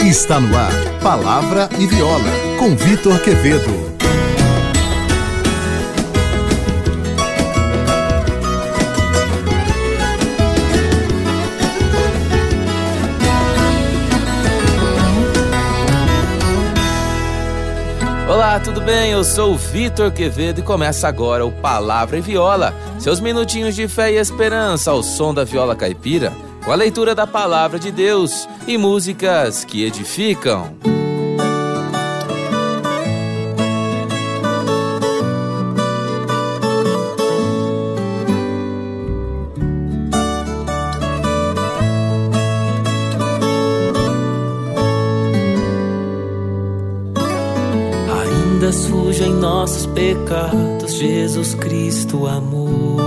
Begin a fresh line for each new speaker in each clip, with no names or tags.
Está no ar, Palavra e Viola, com Vitor Quevedo.
Olá, tudo bem? Eu sou o Vitor Quevedo e começa agora o Palavra e Viola, seus minutinhos de fé e esperança ao som da viola caipira, com a leitura da Palavra de Deus e músicas que edificam.
Ainda surge em nossos pecados Jesus Cristo amor.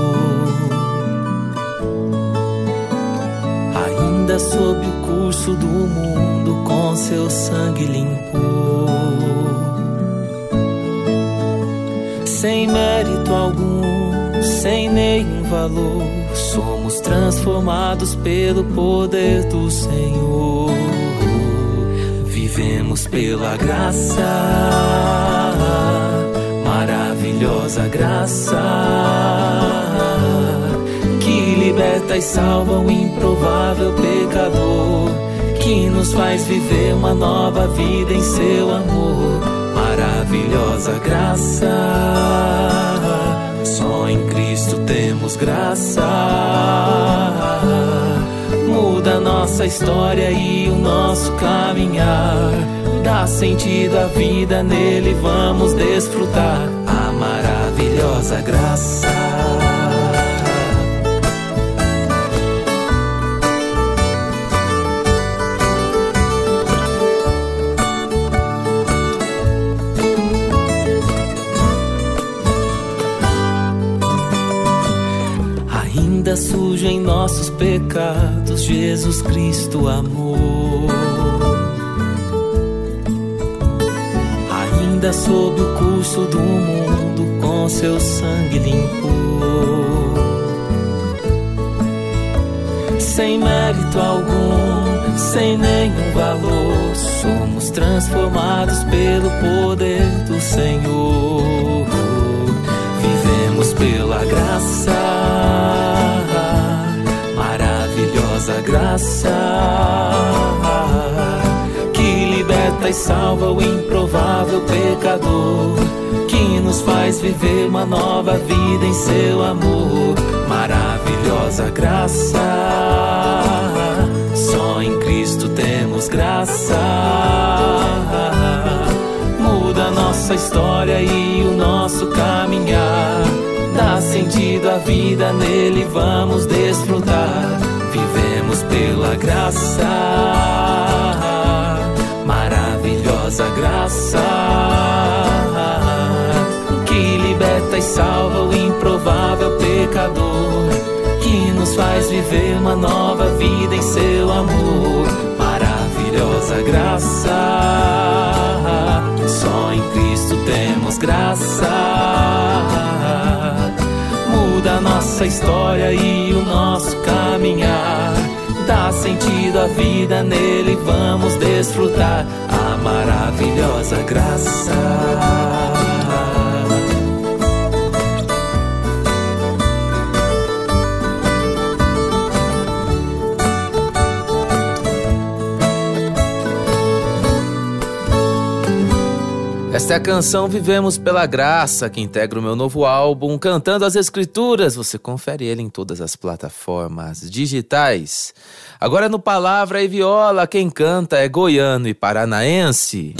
Ainda sob o curso do mundo com seu sangue limpou. Sem mérito algum, sem nenhum valor, somos transformados pelo poder do Senhor. Vivemos pela graça, maravilhosa graça, que liberta e salva o improvável pecador, que nos faz viver uma nova vida em seu amor. Maravilhosa graça, só em Cristo temos graça. Muda nossa história e o nosso caminhar, dá sentido à vida, nele vamos desfrutar a maravilhosa graça. Ainda surge em nossos pecados Jesus Cristo amor. Ainda sob o curso do mundo com seu sangue limpou. Sem mérito algum, sem nenhum valor, somos transformados pelo poder do Senhor. Vivemos pela graça, maravilhosa graça, que liberta e salva o improvável pecador, que nos faz viver uma nova vida em seu amor. Maravilhosa graça, só em Cristo temos graça. Muda nossa história e o nosso caminhar, dá sentido à vida, nele vamos desfrutar. Vivemos pela graça, maravilhosa graça, que liberta e salva o improvável pecador, que nos faz viver uma nova vida em seu amor. Maravilhosa graça, só em Cristo temos graça. Muda nossa história e o nosso caminhar, dá sentido à vida, nele vamos desfrutar a maravilhosa graça.
Esta é a canção Vivemos pela Graça, que integra o meu novo álbum Cantando as Escrituras. Você confere ele em todas as plataformas digitais. Agora no Palavra e Viola, quem canta é goiano e paranaense.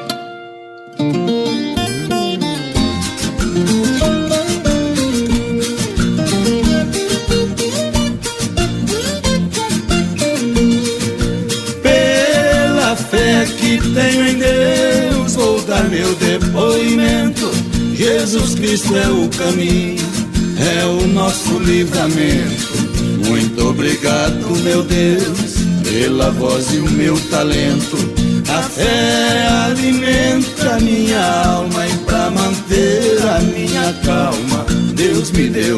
Pela fé que tenho em Deus, vou dar meu depoimento. Jesus Cristo é o caminho, é o nosso livramento. Muito obrigado, meu Deus, pela voz e o meu talento. A fé alimenta minha alma e pra manter a minha calma, Deus me deu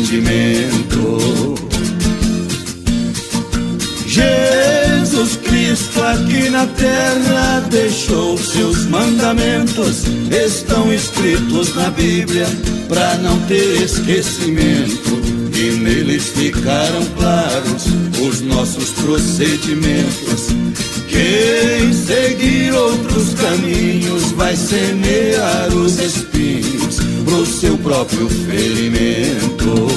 entendimento. Jesus Cristo Cristo aqui na terra deixou seus mandamentos, estão escritos na Bíblia pra não ter esquecimento, e neles ficaram claros os nossos procedimentos. Quem seguir outros caminhos vai semear os espinhos pro seu próprio ferimento.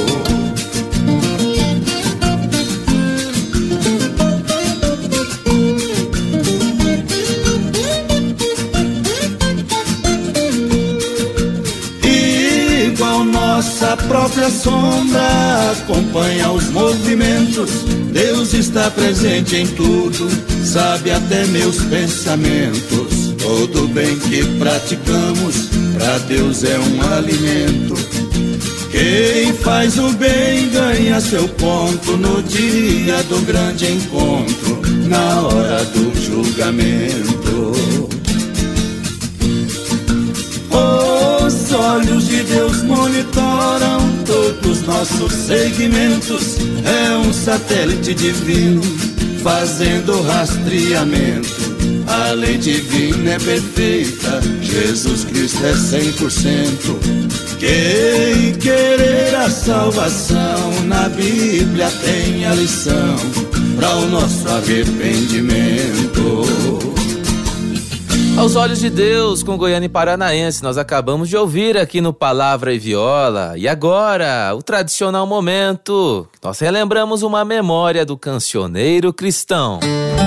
Nossa própria sombra acompanha os movimentos. Deus está presente em tudo, sabe até meus pensamentos. Todo bem que praticamos, pra Deus é um alimento. Quem faz o bem ganha seu ponto no dia do grande encontro, na hora do julgamento. Os olhos de Deus monitoram todos os nossos segmentos. É um satélite divino fazendo rastreamento. A lei divina é perfeita, Jesus Cristo é 100%. Quem querer a salvação, na Bíblia tem a lição para o nosso arrependimento.
Aos olhos de Deus, com Goiânia e Paranaense, nós acabamos de ouvir aqui no Palavra e Viola. E agora, o tradicional momento, nós relembramos uma memória do cancioneiro cristão.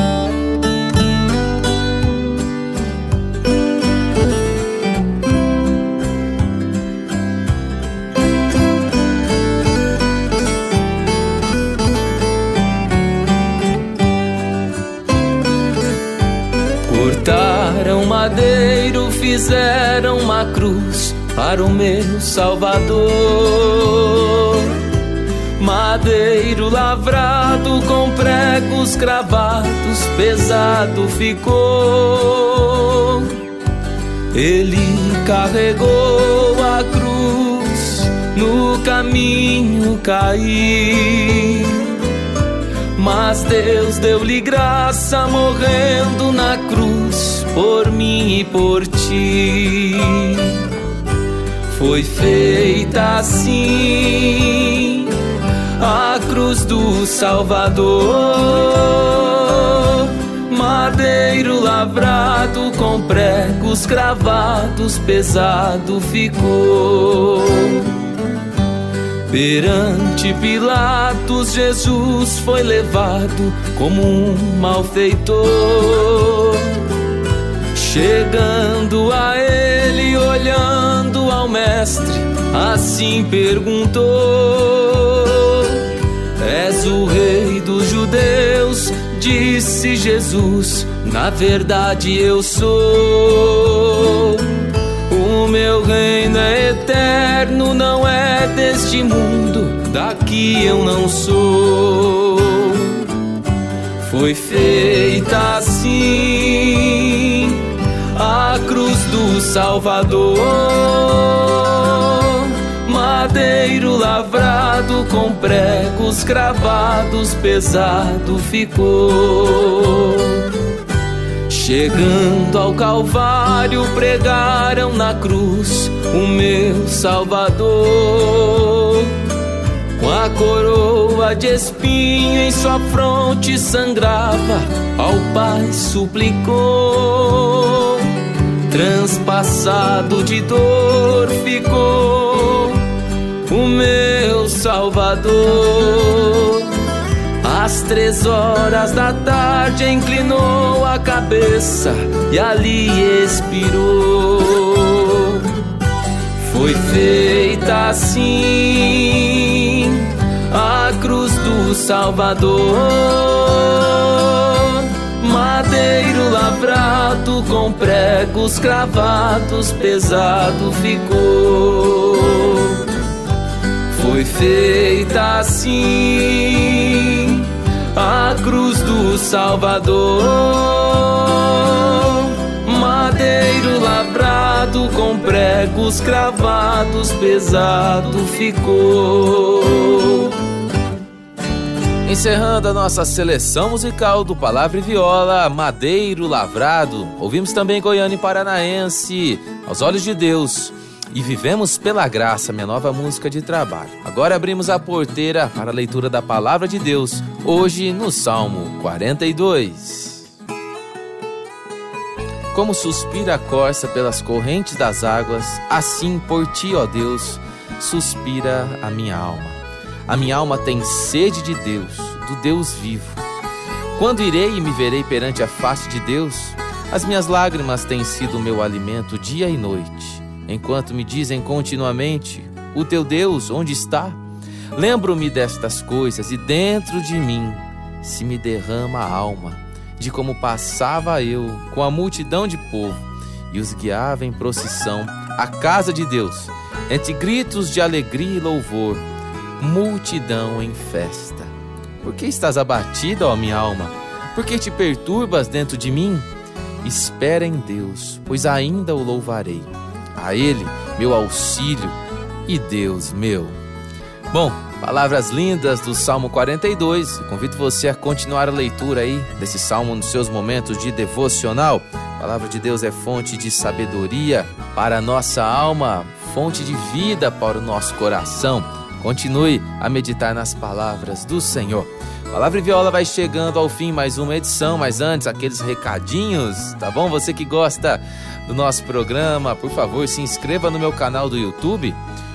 Cortaram madeiro, fizeram uma cruz para o meu Salvador. Madeiro lavrado com pregos cravados, pesado ficou. Ele carregou a cruz, no caminho caí. Mas Deus deu-lhe graça, morrendo na cruz, por mim e por ti. Foi feita assim a cruz do Salvador. Madeiro lavrado com pregos cravados, pesado ficou. Perante Pilatos, Jesus foi levado como um malfeitor. Chegando a ele, olhando ao mestre, assim perguntou: És o rei dos judeus? Disse Jesus: Na verdade eu sou. O meu reino é eterno, não é deste mundo, daqui eu não sou. Foi feita assim a cruz do Salvador. Madeiro lavrado com pregos cravados, pesado ficou. Chegando ao Calvário, pregaram na cruz o meu Salvador. Com a coroa de espinho em sua fronte sangrava, ao Pai suplicou. Transpassado de dor ficou o meu Salvador. Às 3 da tarde inclinou a cabeça e ali expirou. Foi feita assim a cruz do Salvador. Madeiro lavrado com pregos cravados, pesado ficou. Foi feita assim a cruz do Salvador. Madeiro lavrado com pregos cravados, pesado ficou.
Encerrando a nossa seleção musical do Palavra e Viola, Madeiro Lavrado. Ouvimos também Goiânia e Paranaense, Aos Olhos de Deus. E Vivemos pela Graça, minha nova música de trabalho. Agora abrimos a porteira para a leitura da Palavra de Deus, hoje no Salmo 42. Como suspira a corça pelas correntes das águas, assim por ti, ó Deus, suspira a minha alma. A minha alma tem sede de Deus, do Deus vivo. Quando irei e me verei perante a face de Deus? As minhas lágrimas têm sido o meu alimento dia e noite, enquanto me dizem continuamente: o teu Deus onde está? Lembro-me destas coisas e dentro de mim se me derrama a alma, de como passava eu com a multidão de povo e os guiava em procissão à casa de Deus, entre gritos de alegria e louvor, multidão em festa. Por que estás abatida, ó minha alma? Por que te perturbas dentro de mim? Espera em Deus, pois ainda o louvarei. A Ele, meu auxílio e Deus meu. Bom, palavras lindas do Salmo 42. Eu convido você a continuar a leitura aí desse salmo nos seus momentos de devocional. A palavra de Deus é fonte de sabedoria para a nossa alma, fonte de vida para o nosso coração. Continue a meditar nas palavras do Senhor. Palavra e Viola vai chegando ao fim, mais uma edição, mas antes aqueles recadinhos, tá bom? Você que gosta do nosso programa, por favor, se inscreva no meu canal do YouTube,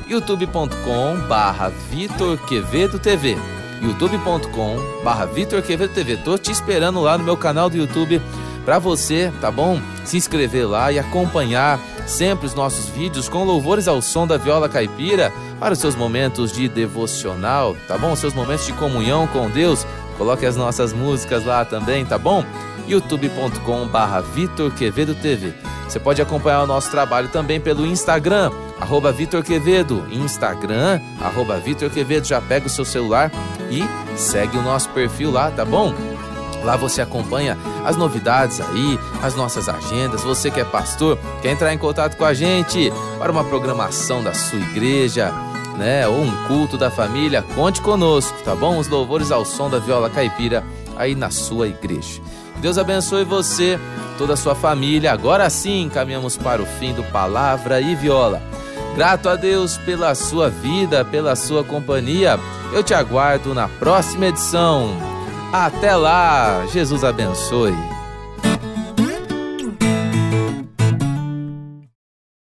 youtube.com/VitorQuevedoTV, youtube.com/VitorQuevedoTV. Tô te esperando lá no meu canal do YouTube para você, tá bom? Se inscrever lá e acompanhar sempre os nossos vídeos com louvores ao som da viola caipira para os seus momentos de devocional, tá bom? Os seus momentos de comunhão com Deus. Coloque as nossas músicas lá também, tá bom? youtube.com/VitorQuevedoTV. Você pode acompanhar o nosso trabalho também pelo Instagram, @VitorQuevedo. Instagram, @VitorQuevedo. Já pega o seu celular e segue o nosso perfil lá, tá bom? Lá você acompanha as novidades aí, as nossas agendas. Você que é pastor, quer entrar em contato com a gente para uma programação da sua igreja, né? Ou um culto da família, conte conosco, tá bom? Os louvores ao som da viola caipira aí na sua igreja. Deus abençoe você, toda a sua família. Agora sim, caminhamos para o fim do Palavra e Viola. Grato a Deus pela sua vida, pela sua companhia. Eu te aguardo na próxima edição. Até lá, Jesus abençoe.